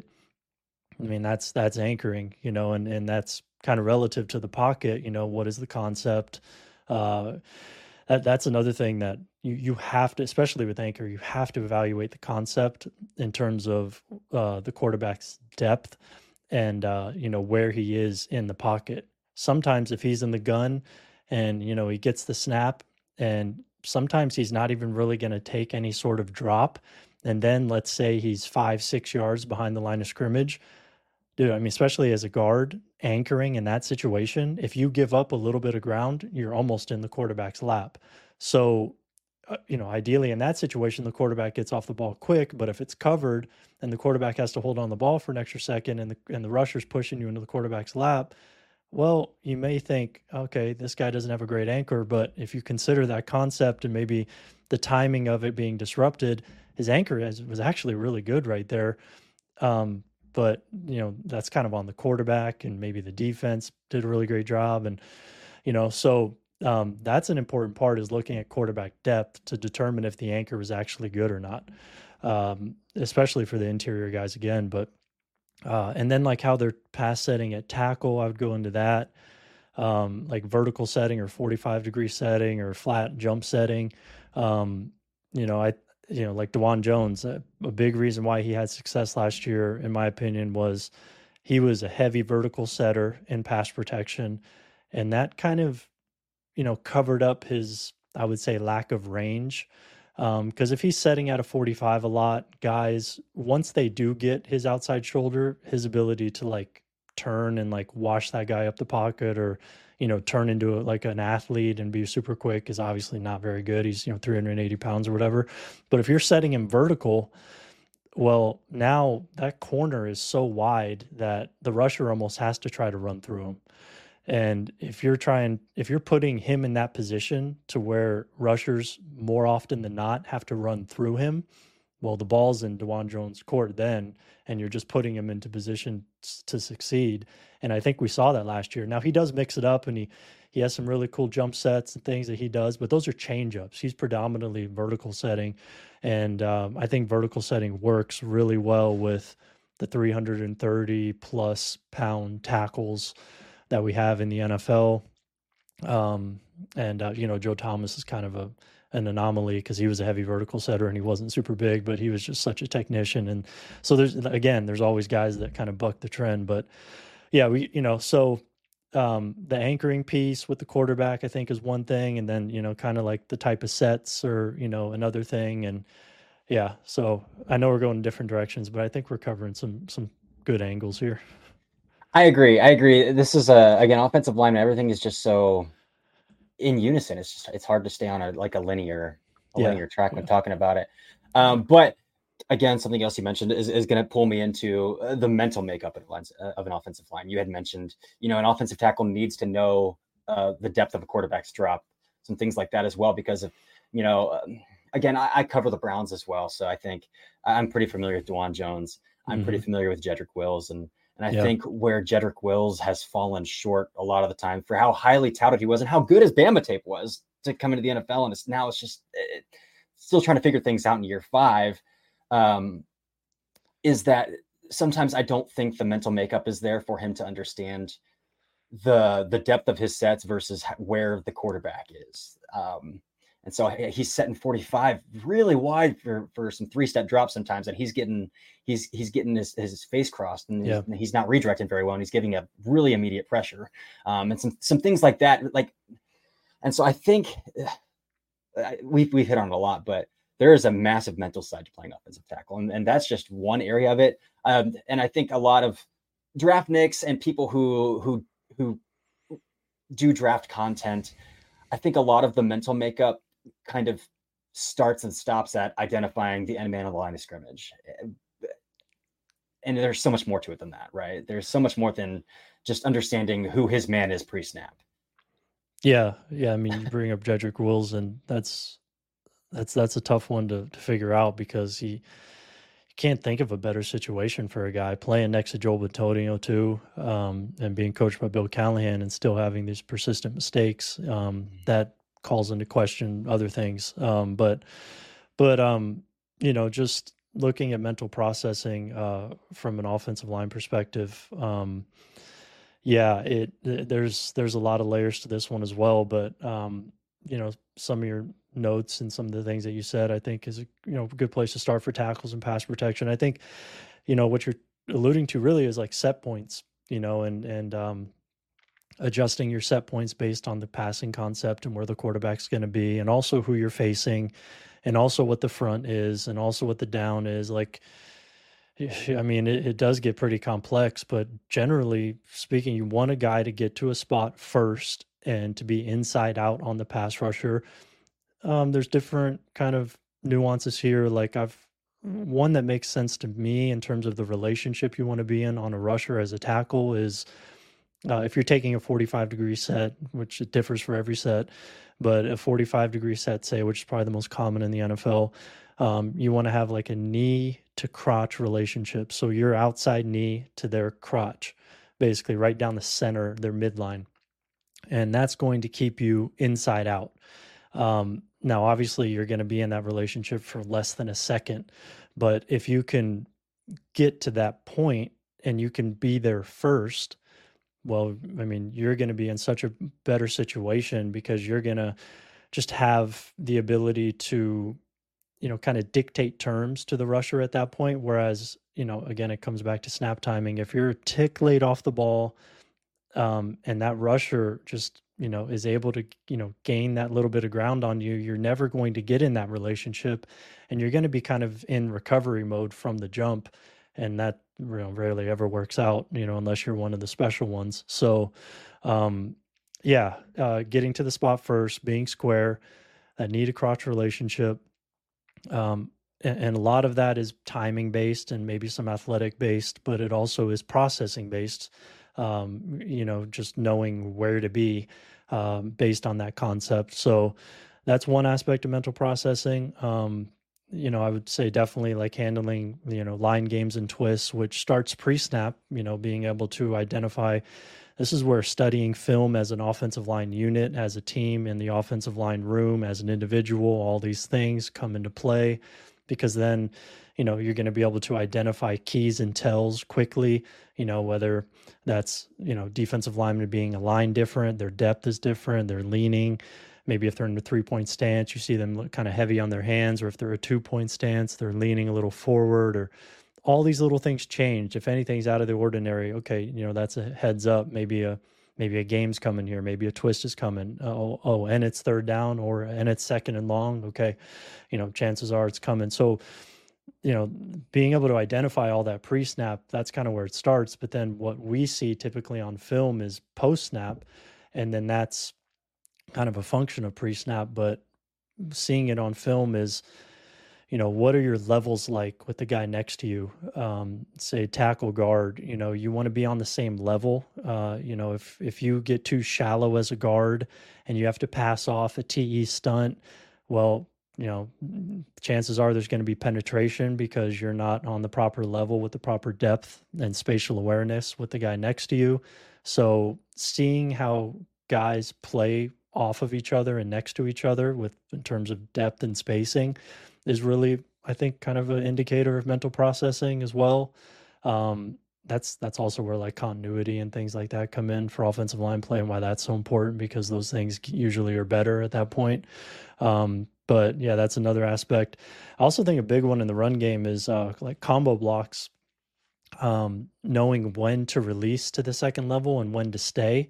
I mean, that's that's anchoring, you know, and and that's kind of relative to the pocket. You know, what is the concept? Uh, that that's another thing that you you have to, especially with anchor, you have to evaluate the concept in terms of uh, the quarterback's depth and uh, you know, where he is in the pocket. Sometimes if he's in the gun and you know he gets the snap, and sometimes he's not even really going to take any sort of drop, and then let's say he's five six yards behind the line of scrimmage. Dude, I mean, especially as a guard anchoring in that situation, if you give up a little bit of ground, you're almost in the quarterback's lap. So, uh, you know, ideally in that situation, the quarterback gets off the ball quick. But if it's covered and the quarterback has to hold on the ball for an extra second, and the and the rusher's pushing you into the quarterback's lap, well, you may think, okay, this guy doesn't have a great anchor. But if you consider that concept and maybe the timing of it being disrupted, his anchor has, was actually really good right there. Um, but you know, that's kind of on the quarterback, and maybe the defense did a really great job. And you know, so um, that's an important part, is looking at quarterback depth to determine if the anchor was actually good or not, um, especially for the interior guys again. But uh, and then like how they're pass setting at tackle, I would go into that, um, like vertical setting or forty-five degree setting or flat jump setting. Um, you know, I you know, like DeJuan Jones, a, a big reason why he had success last year, in my opinion, was he was a heavy vertical setter in pass protection. And that kind of, you know, covered up his, I would say, lack of range. Um, because if he's setting at a forty-five a lot, guys, once they do get his outside shoulder, his ability to like turn and like wash that guy up the pocket, or you know, turn into a, like an athlete and be super quick, is obviously not very good. He's, you know, three hundred eighty pounds or whatever. But if you're setting him vertical, well, now that corner is so wide that the rusher almost has to try to run through him. And if you're trying, if you're putting him in that position to where rushers more often than not have to run through him, well, the ball's in DeJuan Jones' court then, and you're just putting him into position to succeed. And I think we saw that last year. Now he does mix it up, and he he has some really cool jump sets and things that he does, but those are change ups. He's predominantly vertical setting, and um, I think vertical setting works really well with the three hundred thirty plus pound tackles that we have in the N F L. Um, and uh, you know, Joe Thomas is kind of a an anomaly because he was a heavy vertical setter and he wasn't super big, but he was just such a technician. And so there's, again, there's always guys that kind of buck the trend. But yeah, we, you know, so um, the anchoring piece with the quarterback, I think, is one thing. And then, you know, kind of like the type of sets, or, you know, another thing. And yeah, so I know we're going in different directions, but I think we're covering some some good angles here. I agree. I agree. This is a, again, offensive lineman. Everything is just so in unison. It's just, it's hard to stay on a, like a linear, a Yeah. linear track when Yeah. talking about it. Um, but again, something else you mentioned is, is going to pull me into uh, the mental makeup of, uh, of an offensive line. You had mentioned, you know, an offensive tackle needs to know uh, the depth of a quarterback's drop, some things like that as well, because of, you know, um, again, I, I cover the Browns as well. So I think I'm pretty familiar with DeJuan Jones. I'm mm-hmm. pretty familiar with Jedrick Wills. And, and I yeah. think where Jedrick Wills has fallen short a lot of the time for how highly touted he was and how good his Bama tape was to come into the N F L. And it's now it's just it, still trying to figure things out in year five. Um, is that sometimes I don't think the mental makeup is there for him to understand the the depth of his sets versus where the quarterback is. Um, and so he's setting forty-five really wide for, for some three-step drops sometimes, and he's getting he's he's getting his, his face crossed, and yeah. he's, he's not redirecting very well, and he's giving a really immediate pressure, um, and some some things like that. Like, and so I think uh, we've we've hit on it a lot, but there is a massive mental side to playing offensive tackle. And, and that's just one area of it. Um, and I think a lot of draft nicks and people who, who, who do draft content, I think a lot of the mental makeup kind of starts and stops at identifying the end man of the line of scrimmage. And there's so much more to it than that, right? There's so much more than just understanding who his man is pre-snap. Yeah. Yeah. I mean, you bring up Jedrick Wills, and that's, That's that's a tough one to, to figure out, because he you can't think of a better situation for a guy playing next to Joel Bitonio too, um, and being coached by Bill Callahan and still having these persistent mistakes um, that calls into question other things. Um, but but um, you know, just looking at mental processing uh, from an offensive line perspective, um, yeah, it there's there's a lot of layers to this one as well. But um, you know, some of your notes and some of the things that you said, I think is a you know good place to start for tackles and pass protection. I think, you know, what you're alluding to really is like set points, you know, and and um, adjusting your set points based on the passing concept and where the quarterback's going to be, and also who you're facing, and also what the front is, and also what the down is. Like, I mean, it, it does get pretty complex, but generally speaking, you want a guy to get to a spot first and to be inside out on the pass rusher. Um, there's different kind of nuances here. Like I've one that makes sense to me in terms of the relationship you want to be in on a rusher as a tackle is uh, if you're taking a forty-five degree set, which it differs for every set, but a forty-five degree set, say, which is probably the most common in the N F L, um, you want to have like a knee to crotch relationship. So your outside knee to their crotch, basically right down the center, their midline. And that's going to keep you inside out. Um, now, obviously, you're going to be in that relationship for less than a second. But if you can get to that point and you can be there first, well, I mean, you're going to be in such a better situation because you're going to just have the ability to, you know, kind of dictate terms to the rusher at that point. Whereas, you know, again, it comes back to snap timing. If you're a tick late off the ball, um, and that rusher just, you know, is able to, you know, gain that little bit of ground on you, you're never going to get in that relationship, and you're going to be kind of in recovery mode from the jump. And that, you know, rarely ever works out, you know, unless you're one of the special ones. So, um, yeah, uh, getting to the spot first, being square, that knee to crotch relationship. Um, and, and a lot of that is timing based and maybe some athletic based, but it also is processing based. Um, you know, just knowing where to be um, based on that concept. So that's one aspect of mental processing. Um, you know, I would say definitely like handling, you know, line games and twists, which starts pre-snap, you know, being able to identify. This is where studying film as an offensive line unit, as a team in the offensive line room, as an individual, all these things come into play, because then, you know, you're going to be able to identify keys and tells quickly, you know, whether that's, you know, defensive linemen being aligned different, their depth is different, they're leaning. Maybe if they're in a three-point stance, you see them look kind of heavy on their hands, or if they're a two-point stance, they're leaning a little forward, or all these little things change. If anything's out of the ordinary, okay, you know, that's a heads up. Maybe a maybe a game's coming here. Maybe a twist is coming. Oh, oh, and it's third down, or and it's second and long. Okay, you know, chances are it's coming. So, you know, being able to identify all that pre-snap, that's kind of where it starts. But then what we see typically on film is post-snap, and then that's kind of a function of pre-snap. But seeing it on film is, you know, what are your levels like with the guy next to you? Um, say tackle guard, you know, you want to be on the same level. Uh, you know, if if you get too shallow as a guard and you have to pass off a T E stunt, well, you know, mm, chances are there's going to be penetration because you're not on the proper level with the proper depth and spatial awareness with the guy next to you. So seeing how guys play off of each other and next to each other with in terms of depth and spacing is really, I think, kind of an indicator of mental processing as well. Um, that's that's also where like continuity and things like that come in for offensive line play and why that's so important because those things usually are better at that point. Um, but yeah, that's another aspect. I also think a big one in the run game is uh, like combo blocks, um, knowing when to release to the second level and when to stay.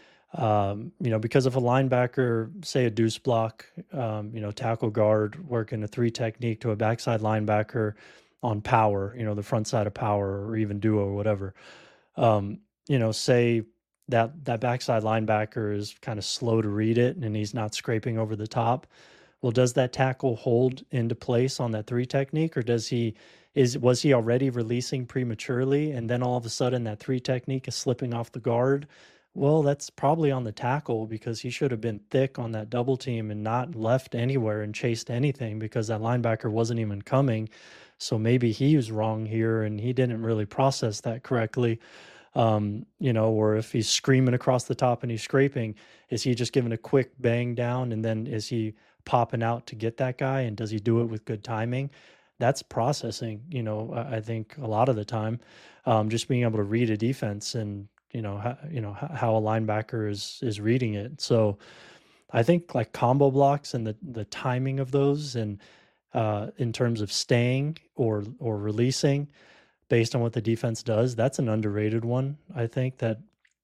Um, you know, because if a linebacker, say a deuce block, um, you know, tackle guard working a three technique to a backside linebacker on power, you know, the front side of power or even duo or whatever, um, you know, say that that backside linebacker is kind of slow to read it and he's not scraping over the top. Well, does that tackle hold into place on that three technique, or does he is was he already releasing prematurely and then all of a sudden that three technique is slipping off the guard? Well, that's probably on the tackle because he should have been thick on that double team and not left anywhere and chased anything because that linebacker wasn't even coming. So maybe he was wrong here and he didn't really process that correctly. Um, you know, or if he's screaming across the top and he's scraping, is he just giving a quick bang down and then is he popping out to get that guy? And does he do it with good timing? That's processing, you know, I I think a lot of the time, um, just being able to read a defense and, you know, how, you know, h- how a linebacker is, is reading it. So I think like combo blocks and the, the timing of those and, uh, in terms of staying or, or releasing based on what the defense does, that's an underrated one. I think that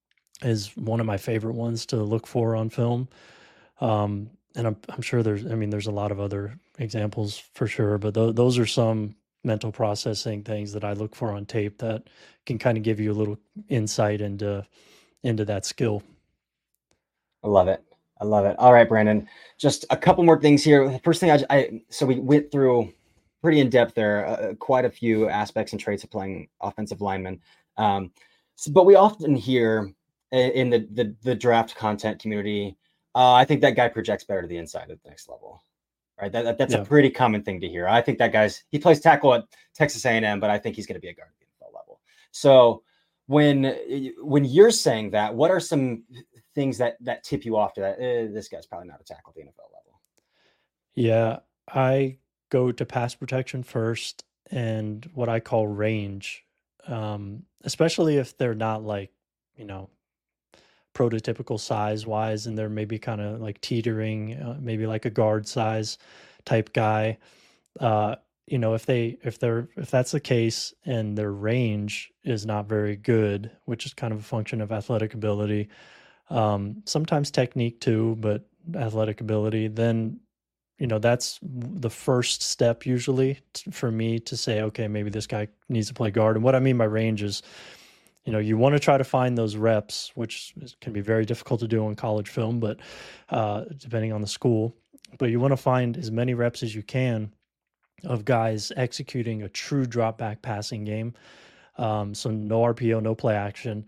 is one of my favorite ones to look for on film. Um, and I'm I'm sure there's I mean there's a lot of other examples for sure, but tho- those are some mental processing things that I look for on tape that can kind of give you a little insight into into that skill. I love it. I love it. All right, Brandon. Just a couple more things here. The first thing I, I so we went through pretty in depth there, uh, quite a few aspects and traits of playing offensive linemen. Um, so, but we often hear i- in the the, the draft content community, uh, I think that guy projects better to the inside at the next level. Right. That, that- that's a Yeah. pretty common thing to hear. I think that guy's he plays tackle at Texas A and M, but I think he's going to be a guard at the N F L level. So when when you're saying that, what are some things that that tip you off to that eh, this guy's probably not a tackle at the N F L level? Yeah, I go to pass protection first and what I call range, um, especially if they're not like, you know, prototypical size wise and they're maybe kind of like teetering, uh, maybe like a guard size type guy. Uh, you know, if they if they're if that's the case and their range is not very good, which is kind of a function of athletic ability, um, sometimes technique too, but athletic ability, then you know that's w- the first step usually t- for me to say, okay, maybe this guy needs to play guard. And what I mean by range is, you know, you want to try to find those reps, which is, can be very difficult to do on college film, but uh, depending on the school, but you want to find as many reps as you can of guys executing a true drop back passing game. Um, so no R P O, no play action.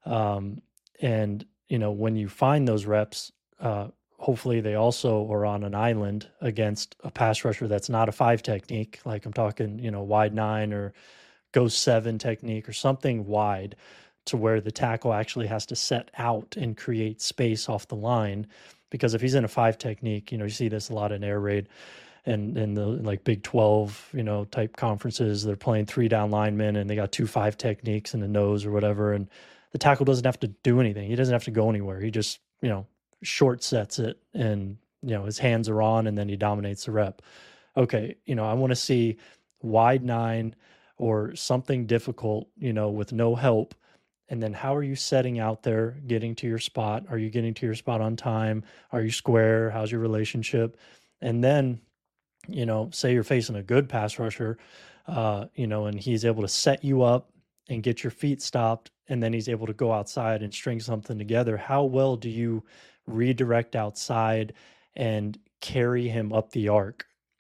Um, and, you know, when you find those reps, uh, hopefully they also are on an island against a pass rusher that's not a five technique. Like I'm talking, you know, wide nine or go seven technique or something wide to where the tackle actually has to set out and create space off the line. Because if he's in a five technique, you know, you see this a lot in air raid and in the like Big twelve, you know, type conferences, they're playing three down linemen and they got two five techniques in the nose or whatever. And the tackle doesn't have to do anything. He doesn't have to go anywhere. He just, you know, short sets it and, you know, his hands are on and then he dominates the rep. Okay, you know, I want to see wide nine or something difficult, you know, with no help. And then how are you setting out there, getting to your spot? Are you getting to your spot on time? Are you square? How's your relationship? And then, you know, say you're facing a good pass rusher, uh, you know, and he's able to set you up and get your feet stopped, and then he's able to go outside and string something together. How well do you redirect outside and carry him up the arc?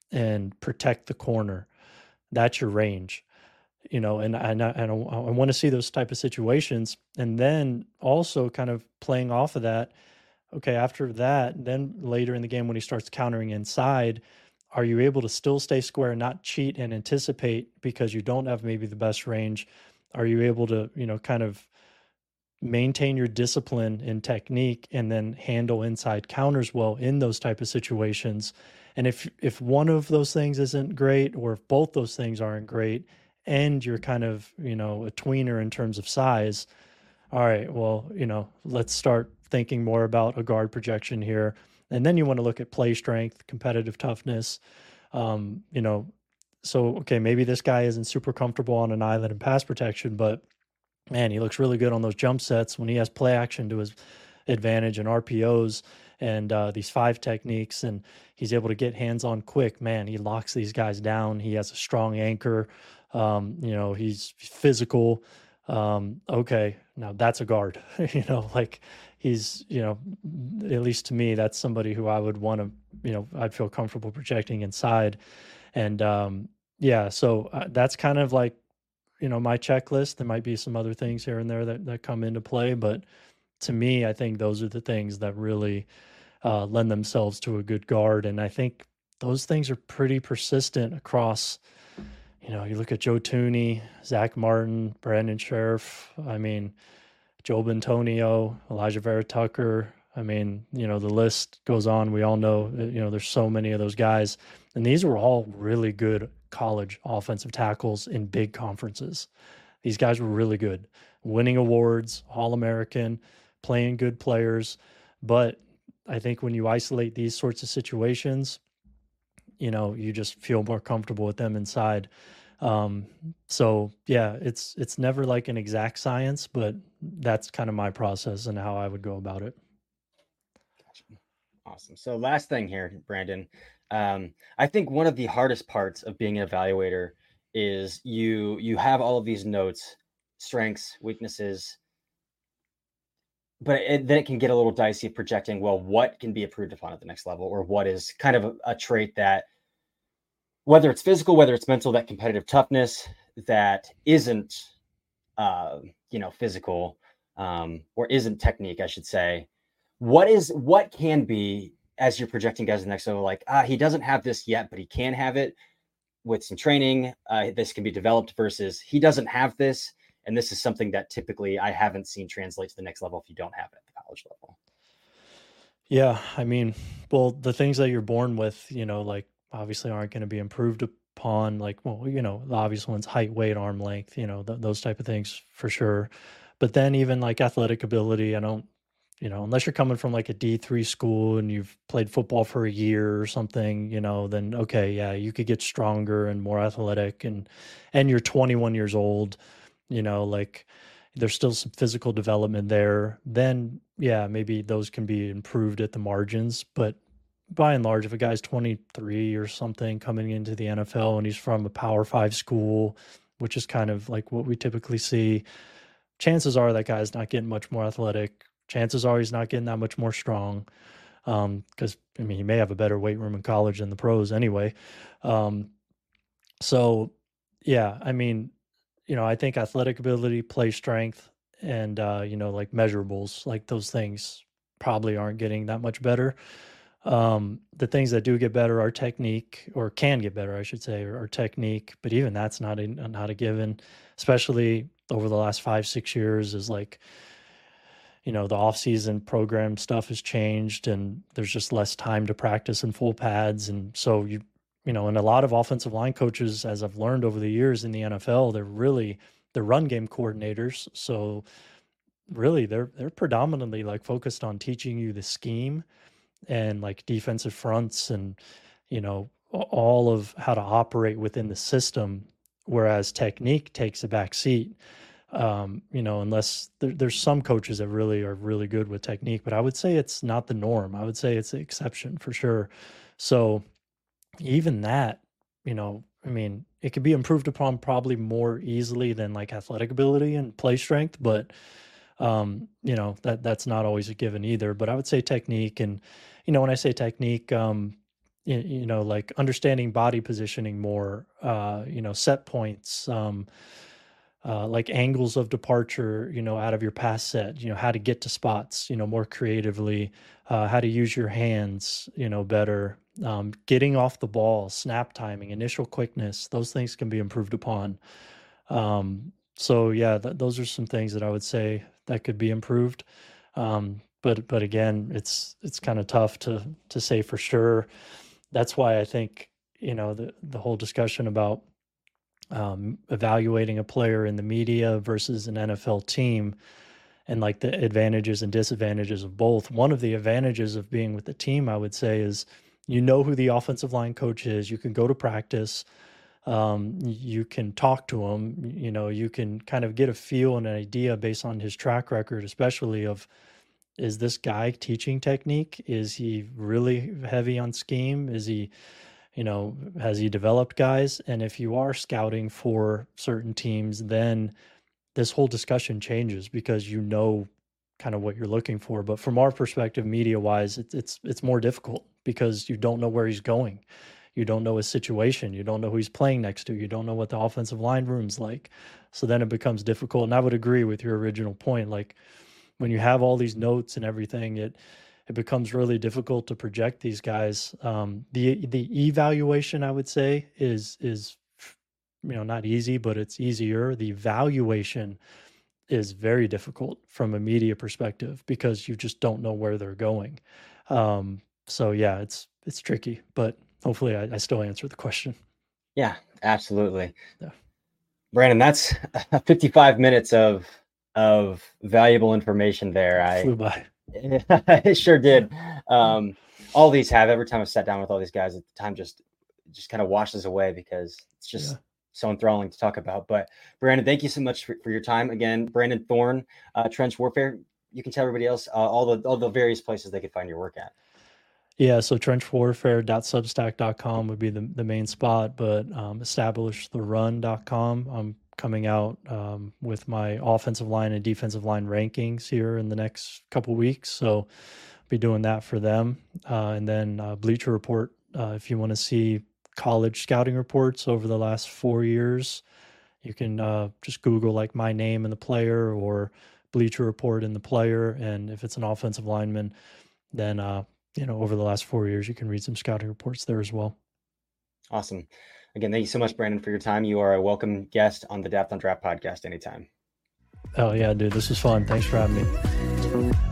and protect the corner. That's your range, you know, and and I, and I, I want to see those type of situations. And then also kind of playing off of that, okay, after that, then later in the game when he starts countering inside, are you able to still stay square, not cheat and anticipate because you don't have maybe the best range? Are you able to, you know, kind of maintain your discipline and technique and then handle inside counters well in those type of situations? And if if one of those things isn't great, or if both those things aren't great, and you're kind of, you know, a tweener in terms of size, all right, well, you know, let's start thinking more about a guard projection here. And then you want to look at play strength, competitive toughness. Um, you know, so okay, maybe this guy isn't super comfortable on an island and pass protection, but man, he looks really good on those jump sets when he has play action to his advantage and R P Os and uh, these five techniques, and he's able to get hands on quick. Man, he locks these guys down. He has a strong anchor. Um, you know, he's physical. Um, okay, now that's a guard. you know, like he's, you know, at least to me, that's somebody who I would want to, you know, I'd feel comfortable projecting inside. And um, yeah, so uh, that's kind of like, you know, my checklist. There might be some other things here and there that, that come into play, but to me, I think those are the things that really uh, lend themselves to a good guard. And I think those things are pretty persistent across, you know, you look at Joe Tooney, Zach Martin, Brandon Sheriff, I mean, Joe Bentonio, Elijah Vera Tucker. I mean, you know, the list goes on. We all know, you know, there's so many of those guys. And these were all really good college offensive tackles in big conferences. These guys were really good, winning awards, All-American, playing good players. But I think when you isolate these sorts of situations, you know, you just feel more comfortable with them inside. Um, so yeah, it's it's never like an exact science, but that's kind of my process and how I would go about it. Awesome. So last thing here, Brandon, um, I think one of the hardest parts of being an evaluator is you you have all of these notes, strengths, weaknesses, but it, then it can get a little dicey projecting, well, what can be improved upon at the next level, or what is kind of a, a trait that, whether it's physical, whether it's mental, that competitive toughness that isn't, uh, you know, physical um, or isn't technique, I should say. What is, what can be, as you're projecting guys the next level, like, ah, he doesn't have this yet, but he can have it with some training. Uh, this can be developed versus he doesn't have this. And this is something that typically I haven't seen translate to the next level if you don't have it at the college level. Yeah. I mean, well, the things that you're born with, you know, like obviously aren't going to be improved upon, like, well, you know, the obvious ones, height, weight, arm length, you know, th- those type of things for sure. But then even like athletic ability, I don't, you know, unless you're coming from like a D three school and you've played football for a year or something, you know, then okay, yeah, you could get stronger and more athletic, and and you're twenty-one years old, you know, like there's still some physical development there. Then yeah, maybe those can be improved at the margins, but by and large, if a guy's twenty-three or something coming into the N F L and he's from a Power Five school, which is kind of like what we typically see, chances are that guy's not getting much more athletic. Chances are he's not getting that much more strong, because um, I mean, he may have a better weight room in college than the pros anyway. Um, so yeah, I mean, you know, I think athletic ability, play strength, and uh, you know, like measurables, like those things probably aren't getting that much better. Um, the things that do get better are technique, or can get better, I should say, or, or technique. But even that's not a, not a given, especially over the last five, six years is like, you know, the off-season program stuff has changed and there's just less time to practice in full pads. And so you, you know, and a lot of offensive line coaches, as I've learned over the years in the N F L, they're really, they're run game coordinators. So really they're, they're predominantly like focused on teaching you the scheme and like defensive fronts and, you know, all of how to operate within the system. Whereas technique takes a back seat. Um, you know, unless there, there's some coaches that really are really good with technique, but I would say it's not the norm. I would say it's the exception for sure. So even that, you know, I mean, it could be improved upon probably more easily than like athletic ability and play strength, but um, you know, that that's not always a given either. But I would say technique, and, you know, when I say technique, um, you, you know, like understanding body positioning more, uh, you know, set points, um, uh, like angles of departure, you know, out of your pass set, you know, how to get to spots, you know, more creatively, uh, how to use your hands, you know, better, um, getting off the ball, snap timing, initial quickness, those things can be improved upon. Um, so yeah, th- those are some things that I would say that could be improved. Um, but but again, it's it's kind of tough to to say for sure. That's why I think, you know, the the whole discussion about um, evaluating a player in the media versus an N F L team and like the advantages and disadvantages of both. One of the advantages of being with the team, I would say, is you know who the offensive line coach is. You can go to practice. Um, you can talk to him. You know, you can kind of get a feel and an idea based on his track record, especially of, is this guy teaching technique? Is he really heavy on scheme? Is he, you know, has he developed guys? And if you are scouting for certain teams, then this whole discussion changes because you know kind of what you're looking for. But from our perspective, media wise, it's it's it's more difficult because you don't know where he's going. You don't know his situation. You don't know who he's playing next to. You don't know what the offensive line room's like. So then it becomes difficult. And I would agree with your original point. Like when you have all these notes and everything, it it becomes really difficult to project these guys. Um, the the evaluation, I would say, is is you know not easy, but it's easier. The valuation is very difficult from a media perspective because you just don't know where they're going. Um, so yeah, it's it's tricky, but hopefully I, I still answer the question. Yeah, absolutely. Yeah. Brandon, that's fifty-five minutes of of valuable information there. I flew by. It sure did. Um, all these have, every time I've sat down with all these guys, the time just just kind of washes away because it's just yeah. so enthralling to talk about. But Brandon, thank you so much for, for your time. Again, Brandon Thorn, uh, Trench Warfare. You can tell everybody else uh, all the all the various places they could find your work at. Yeah, so trench warfare dot substack dot com would be the, the main spot, but um, establish the run dot com. I'm coming out um, with my offensive line and defensive line rankings here in the next couple weeks. So I'll be doing that for them. Uh, and then uh, Bleacher Report, uh, if you want to see college scouting reports over the last four years, you can uh, just Google like my name and the player or Bleacher Report and the player. And if it's an offensive lineman, then uh, you know, over the last four years, you can read some scouting reports there as well. Awesome. Again, thank you so much, Brandon, for your time. You are a welcome guest on the Daft on Draft podcast anytime. Oh, yeah, dude. This was fun. Thanks for having me.